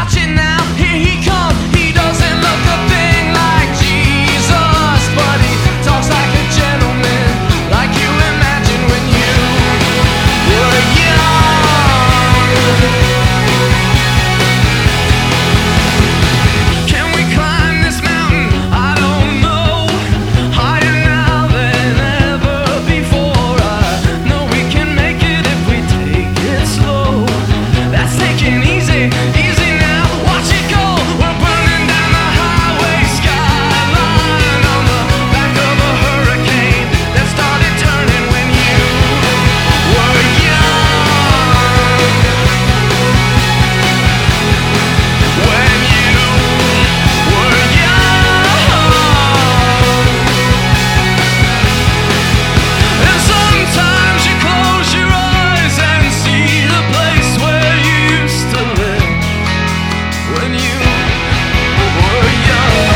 watch it now, here he comes. He doesn't look a thing like Jesus, but he talks like a gentleman, like you imagine when you were young. Can we climb this mountain? I don't know. Higher now than ever before. I know we can make it if we take it slow. That's taking easy, easy now. Watch it go. We're burning down the highway skyline on the back of a hurricane that started turning when you were young. When you were young. And sometimes you close your eyes and see the place where you used to live when you were young.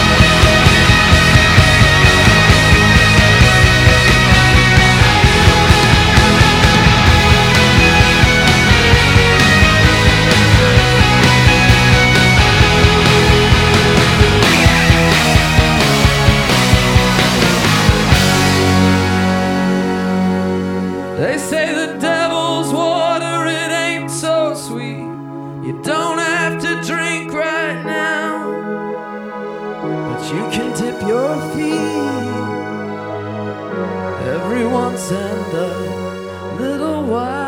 They say the devil's water, it ain't so sweet. You don't have to drink right now, but you can dip your feet every once and a little while.